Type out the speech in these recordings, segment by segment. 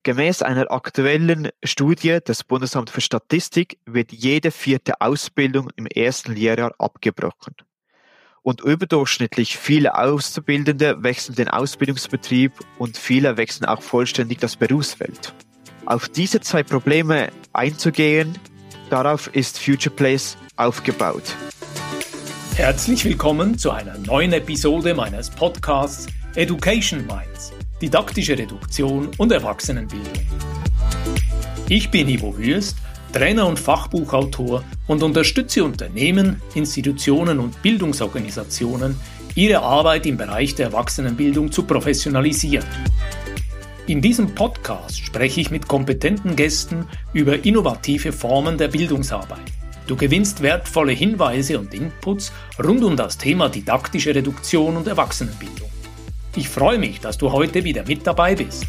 Gemäß einer aktuellen Studie des Bundesamts für Statistik wird jede 4. Ausbildung im ersten Lehrjahr abgebrochen. Und überdurchschnittlich viele Auszubildende wechseln den Ausbildungsbetrieb und viele wechseln auch vollständig das Berufsfeld. Auf diese 2 Probleme einzugehen, darauf ist FuturePlace aufgebaut. Herzlich willkommen zu einer neuen Episode meines Podcasts Education Minds, didaktische Reduktion und Erwachsenenbildung. Ich bin Ivo Wüst, Trainer und Fachbuchautor und unterstütze Unternehmen, Institutionen und Bildungsorganisationen, ihre Arbeit im Bereich der Erwachsenenbildung zu professionalisieren. In diesem Podcast spreche ich mit kompetenten Gästen über innovative Formen der Bildungsarbeit. Du gewinnst wertvolle Hinweise und Inputs rund um das Thema didaktische Reduktion und Erwachsenenbildung. Ich freue mich, dass du heute wieder mit dabei bist.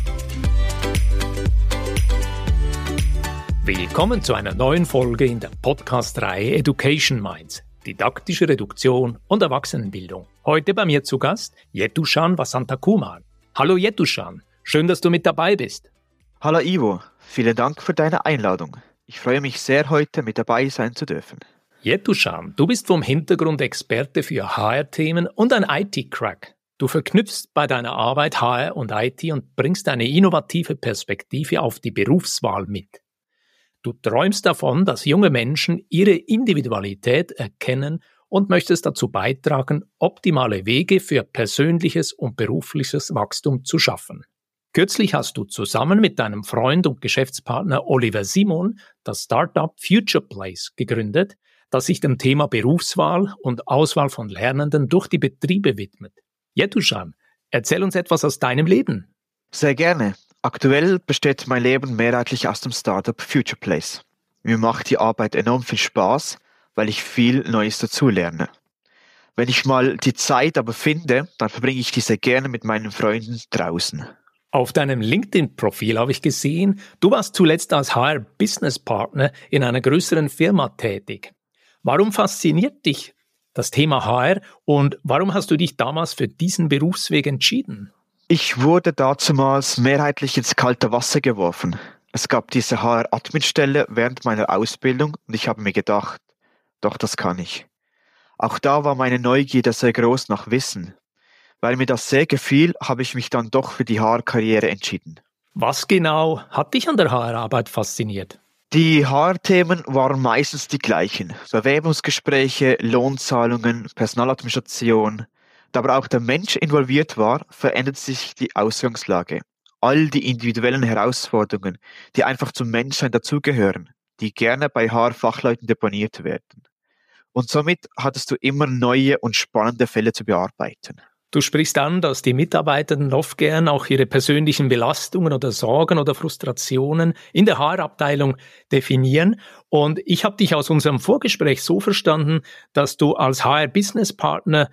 Willkommen zu einer neuen Folge in der Podcast-Reihe Education Minds, didaktische Reduktion und Erwachsenenbildung. Heute bei mir zu Gast Yetushan Vasantakumar. Hallo Yetushan, schön, dass du mit dabei bist. Hallo Ivo, vielen Dank für deine Einladung. Ich freue mich sehr, heute mit dabei sein zu dürfen. Yetushan, du bist vom Hintergrund Experte für HR-Themen und ein IT-Crack. Du verknüpfst bei deiner Arbeit HR und IT und bringst eine innovative Perspektive auf die Berufswahl mit. Du träumst davon, dass junge Menschen ihre Individualität erkennen und möchtest dazu beitragen, optimale Wege für persönliches und berufliches Wachstum zu schaffen. Kürzlich hast du zusammen mit deinem Freund und Geschäftspartner Oliver Simon das Startup FuturePlace gegründet, das sich dem Thema Berufswahl und Auswahl von Lernenden durch die Betriebe widmet. Yetushan, erzähl uns etwas aus deinem Leben. Sehr gerne. Aktuell besteht mein Leben mehrheitlich aus dem Startup FuturePlace. Mir macht die Arbeit enorm viel Spaß, weil ich viel Neues dazulerne. Wenn ich mal die Zeit aber finde, dann verbringe ich diese gerne mit meinen Freunden draußen. Auf deinem LinkedIn-Profil habe ich gesehen, du warst zuletzt als HR-Business-Partner in einer größeren Firma tätig. Warum fasziniert dich das Thema HR und warum hast du dich damals für diesen Berufsweg entschieden? Ich wurde dazumals mehrheitlich ins kalte Wasser geworfen. Es gab diese HR-Admin-Stelle während meiner Ausbildung und ich habe mir gedacht, doch, das kann ich. Auch da war meine Neugierde sehr groß nach Wissen. Weil mir das sehr gefiel, habe ich mich dann doch für die HR-Karriere entschieden. Was genau hat dich an der HR-Arbeit fasziniert? Die HR-Themen waren meistens die gleichen. Bewerbungsgespräche, Lohnzahlungen, Personaladministration. Da aber auch der Mensch involviert war, verändert sich die Ausgangslage. All die individuellen Herausforderungen, die einfach zum Menschsein dazugehören, die gerne bei HR-Fachleuten deponiert werden. Und somit hattest du immer neue und spannende Fälle zu bearbeiten. Du sprichst an, dass die Mitarbeitenden oft gern auch ihre persönlichen Belastungen oder Sorgen oder Frustrationen in der HR-Abteilung definieren. Und ich habe dich aus unserem Vorgespräch so verstanden, dass du als HR-Business-Partner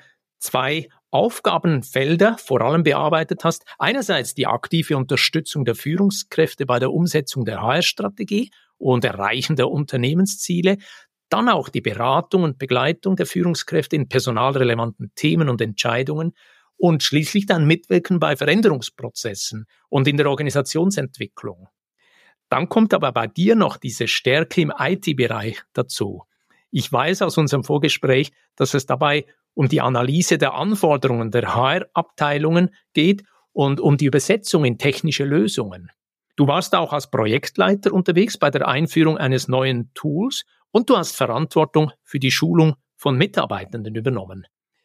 2 Aufgabenfelder vor allem bearbeitet hast. Einerseits die aktive Unterstützung der Führungskräfte bei der Umsetzung der HR-Strategie und Erreichen der Unternehmensziele. Dann auch die Beratung und Begleitung der Führungskräfte in personalrelevanten Themen und Entscheidungen und schließlich dann Mitwirken bei Veränderungsprozessen und in der Organisationsentwicklung. Dann kommt aber bei dir noch diese Stärke im IT-Bereich dazu. Ich weiß aus unserem Vorgespräch, dass es dabei um die Analyse der Anforderungen der HR-Abteilungen geht und um die Übersetzung in technische Lösungen. Du warst auch als Projektleiter unterwegs bei der Einführung eines neuen Tools und du hast Verantwortung für die Schulung von Mitarbeitenden übernommen.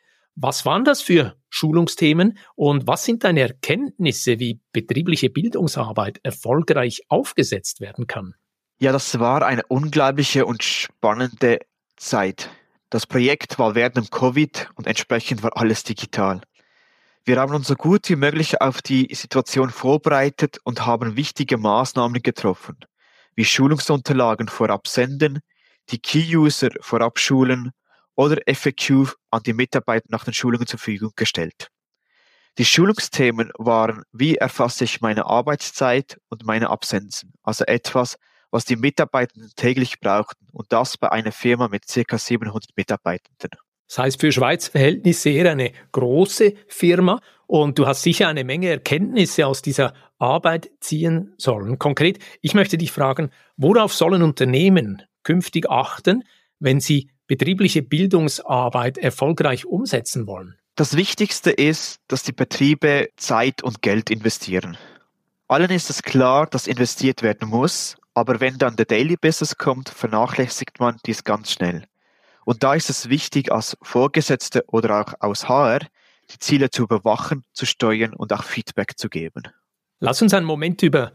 Was waren das für Schulungsthemen und was sind deine Erkenntnisse, wie betriebliche Bildungsarbeit erfolgreich aufgesetzt werden kann? Ja, das war eine unglaubliche und spannende Zeit. Das Projekt war während dem Covid und entsprechend war alles digital. Wir haben uns so gut wie möglich auf die Situation vorbereitet und haben wichtige Maßnahmen getroffen, wie Schulungsunterlagen vorab senden, die Key-User vorab schulen oder FAQ an die Mitarbeiter nach den Schulungen zur Verfügung gestellt. Die Schulungsthemen waren, wie erfasse ich meine Arbeitszeit und meine Absenzen, also etwas, was die Mitarbeitenden täglich brauchten und das bei einer Firma mit ca. 700 Mitarbeitenden. Das heißt für Schweizer Verhältnisse eher eine große Firma Und du hast sicher eine Menge Erkenntnisse aus dieser Arbeit ziehen sollen. Konkret, ich möchte dich fragen, worauf sollen Unternehmen künftig achten, wenn sie betriebliche Bildungsarbeit erfolgreich umsetzen wollen? Das Wichtigste ist, dass die Betriebe Zeit und Geld investieren. Allen ist es klar, dass investiert werden muss, aber wenn dann der Daily Business kommt, vernachlässigt man dies ganz schnell. Und da ist es wichtig, als Vorgesetzte oder auch aus HR, die Ziele zu überwachen, zu steuern und auch Feedback zu geben. Lass uns einen Moment über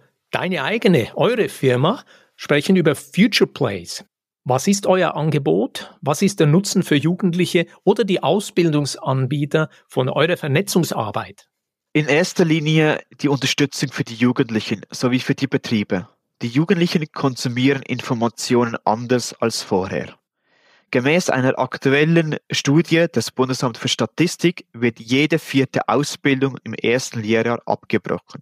eure Firma sprechen, über Future Place. Was ist euer Angebot? Was ist der Nutzen für Jugendliche oder die Ausbildungsanbieter von eurer Vernetzungsarbeit? In erster Linie die Unterstützung für die Jugendlichen sowie für die Betriebe. Die Jugendlichen konsumieren Informationen anders als vorher. Gemäß einer aktuellen Studie des Bundesamts für Statistik wird jede 4. Ausbildung im ersten Lehrjahr abgebrochen.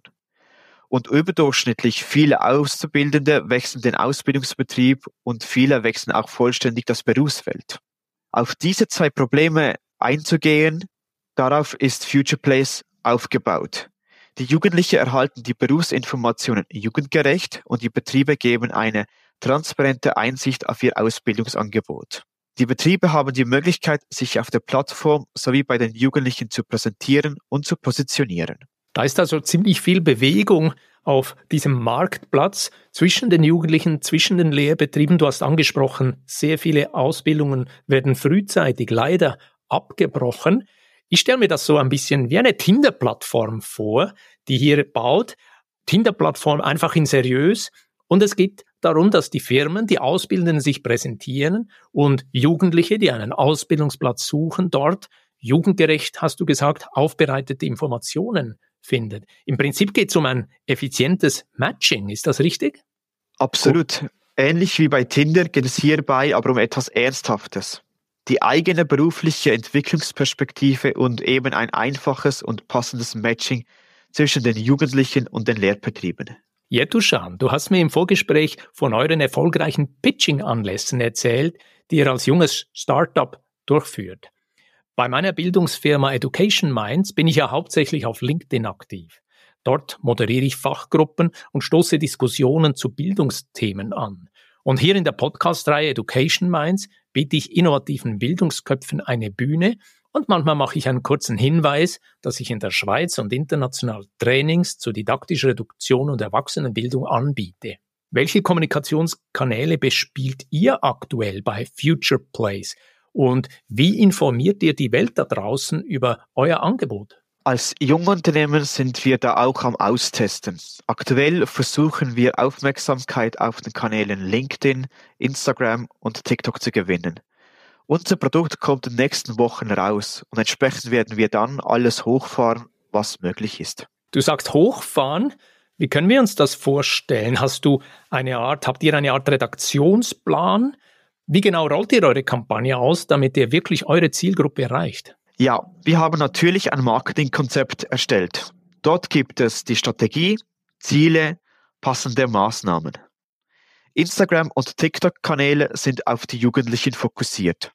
Und überdurchschnittlich viele Auszubildende wechseln den Ausbildungsbetrieb und viele wechseln auch vollständig das Berufsfeld. Auf diese 2 Probleme einzugehen, darauf ist Future Place aufgebaut. Die Jugendlichen erhalten die Berufsinformationen jugendgerecht und die Betriebe geben eine transparente Einsicht auf ihr Ausbildungsangebot. Die Betriebe haben die Möglichkeit, sich auf der Plattform sowie bei den Jugendlichen zu präsentieren und zu positionieren. Da ist also ziemlich viel Bewegung auf diesem Marktplatz zwischen den Jugendlichen, zwischen den Lehrbetrieben. Du hast angesprochen, sehr viele Ausbildungen werden frühzeitig leider abgebrochen. Ich stelle mir das so ein bisschen wie eine Tinder-Plattform vor, die hier baut. Tinder-Plattform einfach in seriös. Und es geht darum, dass die Firmen, die Ausbildenden sich präsentieren und Jugendliche, die einen Ausbildungsplatz suchen, dort jugendgerecht, hast du gesagt, aufbereitete Informationen findet. Im Prinzip geht es um ein effizientes Matching. Ist das richtig? Absolut. Ähnlich wie bei Tinder geht es hierbei aber um etwas Ernsthaftes. Die eigene berufliche Entwicklungsperspektive und eben ein einfaches und passendes Matching zwischen den Jugendlichen und den Lehrbetrieben. Yetushan, du hast mir im Vorgespräch von euren erfolgreichen Pitching-Anlässen erzählt, die ihr als junges Startup durchführt. Bei meiner Bildungsfirma Education Minds bin ich ja hauptsächlich auf LinkedIn aktiv. Dort moderiere ich Fachgruppen und stoße Diskussionen zu Bildungsthemen an. Und hier in der Podcast-Reihe Education Minds biete ich innovativen Bildungsköpfen eine Bühne und manchmal mache ich einen kurzen Hinweis, dass ich in der Schweiz und international Trainings zur didaktischen Reduktion und Erwachsenenbildung anbiete. Welche Kommunikationskanäle bespielt ihr aktuell bei Future Place? Und wie informiert ihr die Welt da draußen über euer Angebot? Als Jungunternehmen sind wir da auch am Austesten. Aktuell versuchen wir Aufmerksamkeit auf den Kanälen LinkedIn, Instagram und TikTok zu gewinnen. Unser Produkt kommt in den nächsten Wochen raus und entsprechend werden wir dann alles hochfahren, was möglich ist. Du sagst hochfahren. Wie können wir uns das vorstellen? Habt ihr eine Art Redaktionsplan? Wie genau rollt ihr eure Kampagne aus, damit ihr wirklich eure Zielgruppe erreicht? Ja, wir haben natürlich ein Marketingkonzept erstellt. Dort gibt es die Strategie, Ziele, passende Maßnahmen. Instagram- und TikTok-Kanäle sind auf die Jugendlichen fokussiert.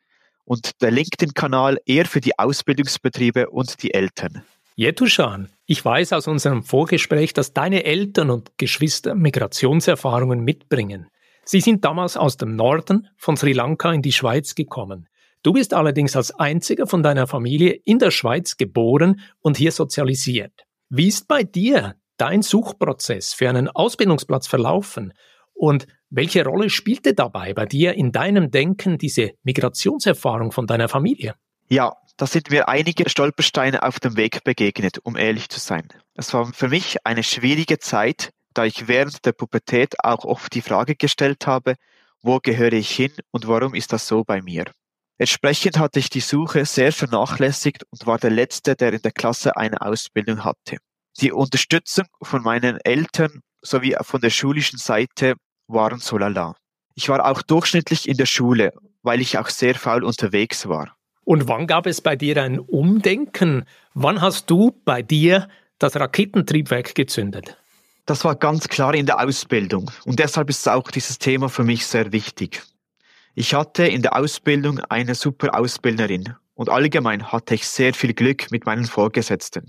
Und der LinkedIn-Kanal eher für die Ausbildungsbetriebe und die Eltern. Yetushan, ich weiß aus unserem Vorgespräch, dass deine Eltern und Geschwister Migrationserfahrungen mitbringen. Sie sind damals aus dem Norden von Sri Lanka in die Schweiz gekommen. Du bist allerdings als einziger von deiner Familie in der Schweiz geboren und hier sozialisiert. Wie ist bei dir dein Suchprozess für einen Ausbildungsplatz verlaufen? Und welche Rolle spielte dabei bei dir in deinem Denken diese Migrationserfahrung von deiner Familie? Ja, da sind mir einige Stolpersteine auf dem Weg begegnet, um ehrlich zu sein. Es war für mich eine schwierige Zeit, da ich während der Pubertät auch oft die Frage gestellt habe, wo gehöre ich hin und warum ist das so bei mir? Entsprechend hatte ich die Suche sehr vernachlässigt und war der Letzte, der in der Klasse eine Ausbildung hatte. Die Unterstützung von meinen Eltern sowie von der schulischen Seite waren so lala. Ich war auch durchschnittlich in der Schule, weil ich auch sehr faul unterwegs war. Und wann gab es bei dir ein Umdenken? Wann hast du bei dir das Raketentriebwerk gezündet? Das war ganz klar in der Ausbildung und deshalb ist auch dieses Thema für mich sehr wichtig. Ich hatte in der Ausbildung eine super Ausbilderin und allgemein hatte ich sehr viel Glück mit meinen Vorgesetzten.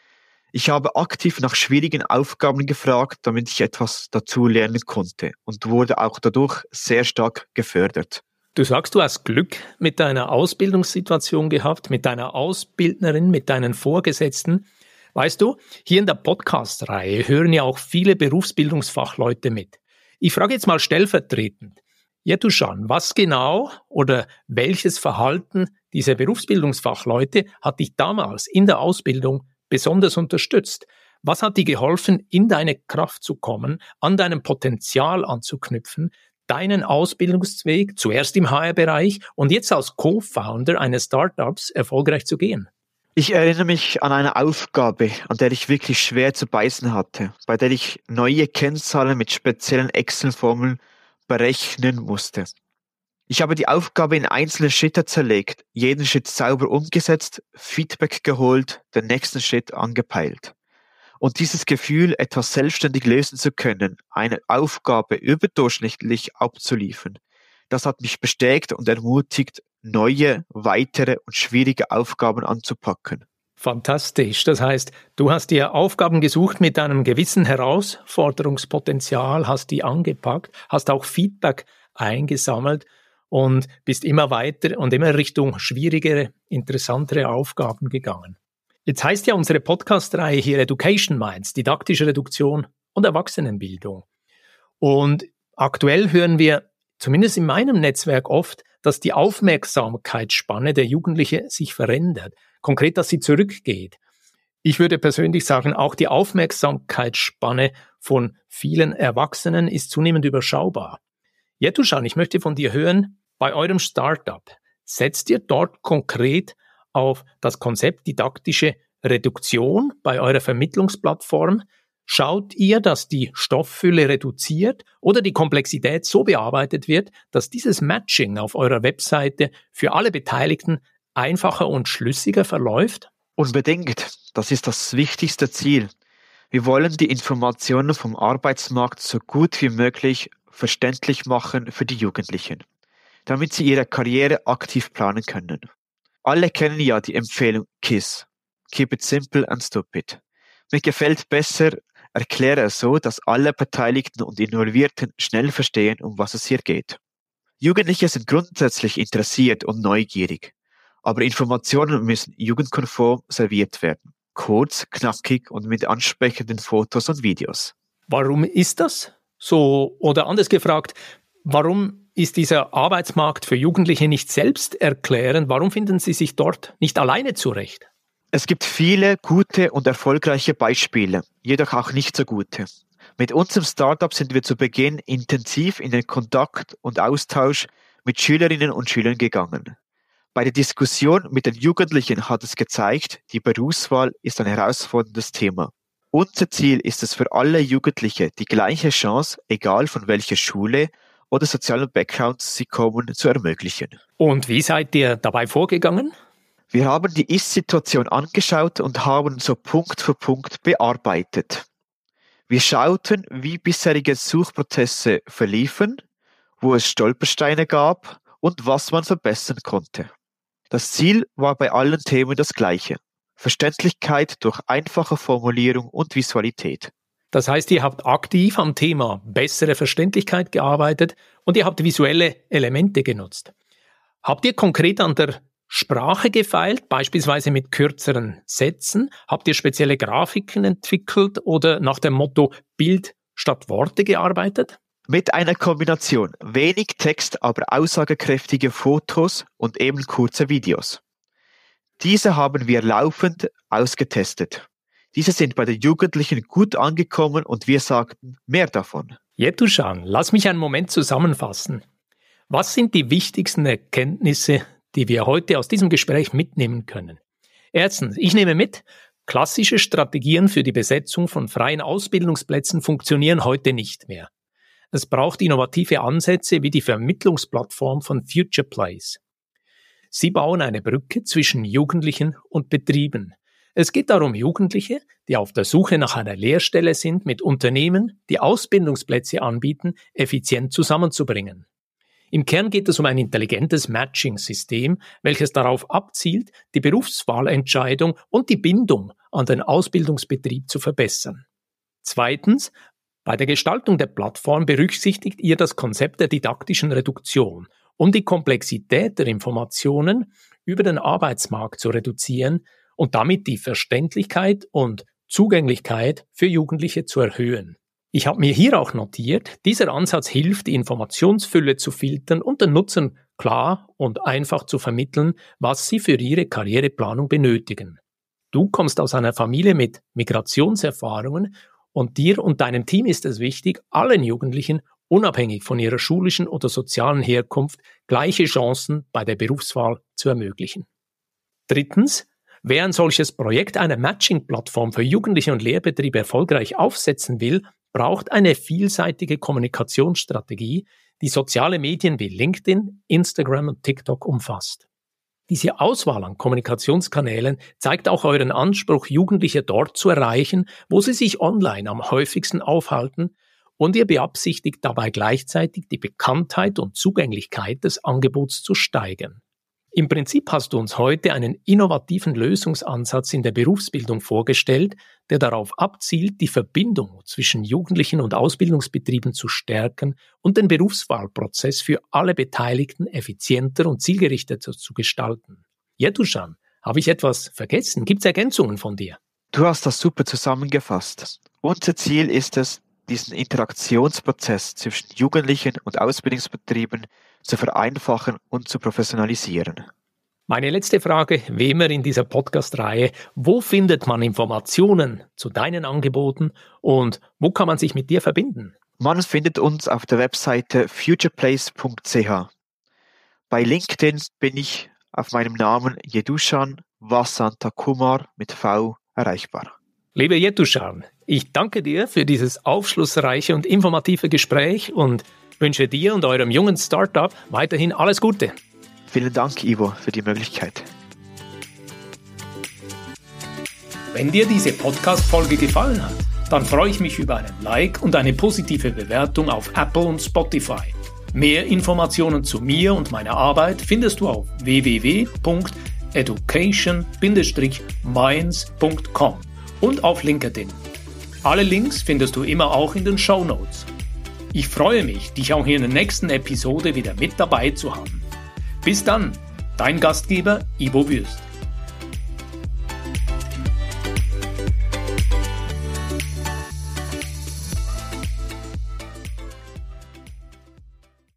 Ich habe aktiv nach schwierigen Aufgaben gefragt, damit ich etwas dazu lernen konnte und wurde auch dadurch sehr stark gefördert. Du sagst, du hast Glück mit deiner Ausbildungssituation gehabt, mit deiner Ausbildnerin, mit deinen Vorgesetzten. Weißt du, hier in der Podcast-Reihe hören ja auch viele Berufsbildungsfachleute mit. Ich frage jetzt mal stellvertretend, Yetuşan, was genau oder welches Verhalten dieser Berufsbildungsfachleute hat dich damals in der Ausbildung besonders unterstützt? Was hat dir geholfen, in deine Kraft zu kommen, an deinem Potenzial anzuknüpfen, deinen Ausbildungsweg zuerst im HR-Bereich und jetzt als Co-Founder eines Startups erfolgreich zu gehen? Ich erinnere mich an eine Aufgabe, an der ich wirklich schwer zu beißen hatte, bei der ich neue Kennzahlen mit speziellen Excel-Formeln berechnen musste. Ich habe die Aufgabe in einzelne Schritte zerlegt, jeden Schritt sauber umgesetzt, Feedback geholt, den nächsten Schritt angepeilt. Und dieses Gefühl, etwas selbstständig lösen zu können, eine Aufgabe überdurchschnittlich abzuliefern, das hat mich bestärkt und ermutigt, neue, weitere und schwierige Aufgaben anzupacken. Fantastisch. Das heißt, du hast dir Aufgaben gesucht mit einem gewissen Herausforderungspotenzial, hast die angepackt, hast auch Feedback eingesammelt und bist immer weiter und immer Richtung schwierigere, interessantere Aufgaben gegangen. Jetzt heißt ja unsere Podcast-Reihe hier Education Minds, didaktische Reduktion und Erwachsenenbildung. Und aktuell hören wir, zumindest in meinem Netzwerk oft, dass die Aufmerksamkeitsspanne der Jugendlichen sich verändert. Konkret, dass sie zurückgeht. Ich würde persönlich sagen, auch die Aufmerksamkeitsspanne von vielen Erwachsenen ist zunehmend überschaubar. Yetuşan, ich möchte von dir hören, bei eurem Startup, setzt ihr dort konkret auf das Konzept didaktische Reduktion bei eurer Vermittlungsplattform? Schaut ihr, dass die Stofffülle reduziert oder die Komplexität so bearbeitet wird, dass dieses Matching auf eurer Webseite für alle Beteiligten einfacher und schlüssiger verläuft? Unbedingt. Das ist das wichtigste Ziel. Wir wollen die Informationen vom Arbeitsmarkt so gut wie möglich verständlich machen für die Jugendlichen, damit sie ihre Karriere aktiv planen können. Alle kennen ja die Empfehlung KISS. Keep it simple and stupid. Mir gefällt besser, erkläre es so, dass alle Beteiligten und Involvierten schnell verstehen, um was es hier geht. Jugendliche sind grundsätzlich interessiert und neugierig, aber Informationen müssen jugendkonform serviert werden. Kurz, knackig und mit ansprechenden Fotos und Videos. Warum ist das so? Oder anders gefragt, warum ist dieser Arbeitsmarkt für Jugendliche nicht selbsterklärend? Warum finden sie sich dort nicht alleine zurecht? Es gibt viele gute und erfolgreiche Beispiele, jedoch auch nicht so gute. Mit unserem Startup sind wir zu Beginn intensiv in den Kontakt und Austausch mit Schülerinnen und Schülern gegangen. Bei der Diskussion mit den Jugendlichen hat es gezeigt, die Berufswahl ist ein herausforderndes Thema. Unser Ziel ist es für alle Jugendliche, die gleiche Chance, egal von welcher Schule oder sozialen Backgrounds sie kommen, zu ermöglichen. Und wie seid ihr dabei vorgegangen? Wir haben die Ist-Situation angeschaut und haben so Punkt für Punkt bearbeitet. Wir schauten, wie bisherige Suchprozesse verliefen, wo es Stolpersteine gab und was man verbessern konnte. Das Ziel war bei allen Themen das gleiche: Verständlichkeit durch einfache Formulierung und Visualität. Das heißt, ihr habt aktiv am Thema bessere Verständlichkeit gearbeitet und ihr habt visuelle Elemente genutzt. Habt ihr konkret an der Sprache gefeilt, beispielsweise mit kürzeren Sätzen? Habt ihr spezielle Grafiken entwickelt oder nach dem Motto Bild statt Worte gearbeitet? Mit einer Kombination wenig Text, aber aussagekräftige Fotos und eben kurze Videos. Diese haben wir laufend ausgetestet. Diese sind bei den Jugendlichen gut angekommen und wir sagten, mehr davon. Yetuşan, lass mich einen Moment zusammenfassen. Was sind die wichtigsten Erkenntnisse, die wir heute aus diesem Gespräch mitnehmen können? Erstens, ich nehme mit, klassische Strategien für die Besetzung von freien Ausbildungsplätzen funktionieren heute nicht mehr. Es braucht innovative Ansätze wie die Vermittlungsplattform von Future Place. Sie bauen eine Brücke zwischen Jugendlichen und Betrieben. Es geht darum, Jugendliche, die auf der Suche nach einer Lehrstelle sind, mit Unternehmen, die Ausbildungsplätze anbieten, effizient zusammenzubringen. Im Kern geht es um ein intelligentes Matching-System, welches darauf abzielt, die Berufswahlentscheidung und die Bindung an den Ausbildungsbetrieb zu verbessern. Zweitens, bei der Gestaltung der Plattform berücksichtigt ihr das Konzept der didaktischen Reduktion, um die Komplexität der Informationen über den Arbeitsmarkt zu reduzieren und damit die Verständlichkeit und Zugänglichkeit für Jugendliche zu erhöhen. Ich habe mir hier auch notiert, dieser Ansatz hilft, die Informationsfülle zu filtern und den Nutzern klar und einfach zu vermitteln, was sie für ihre Karriereplanung benötigen. Du kommst aus einer Familie mit Migrationserfahrungen und dir und deinem Team ist es wichtig, allen Jugendlichen, unabhängig von ihrer schulischen oder sozialen Herkunft, gleiche Chancen bei der Berufswahl zu ermöglichen. Drittens, wer ein solches Projekt einer Matching-Plattform für Jugendliche und Lehrbetriebe erfolgreich aufsetzen will, braucht eine vielseitige Kommunikationsstrategie, die soziale Medien wie LinkedIn, Instagram und TikTok umfasst. Diese Auswahl an Kommunikationskanälen zeigt auch euren Anspruch, Jugendliche dort zu erreichen, wo sie sich online am häufigsten aufhalten, und ihr beabsichtigt dabei gleichzeitig die Bekanntheit und Zugänglichkeit des Angebots zu steigern. Im Prinzip hast du uns heute einen innovativen Lösungsansatz in der Berufsbildung vorgestellt, der darauf abzielt, die Verbindung zwischen Jugendlichen und Ausbildungsbetrieben zu stärken und den Berufswahlprozess für alle Beteiligten effizienter und zielgerichteter zu gestalten. Yedushan, habe ich etwas vergessen? Gibt es Ergänzungen von dir? Du hast das super zusammengefasst. Unser Ziel ist es, diesen Interaktionsprozess zwischen Jugendlichen und Ausbildungsbetrieben zu vereinfachen und zu professionalisieren. Meine letzte Frage, wie immer in dieser Podcast-Reihe: Wo findet man Informationen zu deinen Angeboten und wo kann man sich mit dir verbinden? Man findet uns auf der Webseite futureplace.ch. Bei LinkedIn bin ich auf meinem Namen Yedushan Vasantakumar mit V erreichbar. Lieber Yedushan, ich danke dir für dieses aufschlussreiche und informative Gespräch und wünsche dir und eurem jungen Startup weiterhin alles Gute. Vielen Dank, Ivo, für die Möglichkeit. Wenn dir diese Podcast-Folge gefallen hat, dann freue ich mich über einen Like und eine positive Bewertung auf Apple und Spotify. Mehr Informationen zu mir und meiner Arbeit findest du auf www.education-minds.com und auf LinkedIn. Alle Links findest du immer auch in den Shownotes. Ich freue mich, dich auch in der nächsten Episode wieder mit dabei zu haben. Bis dann, dein Gastgeber Ivo Würst.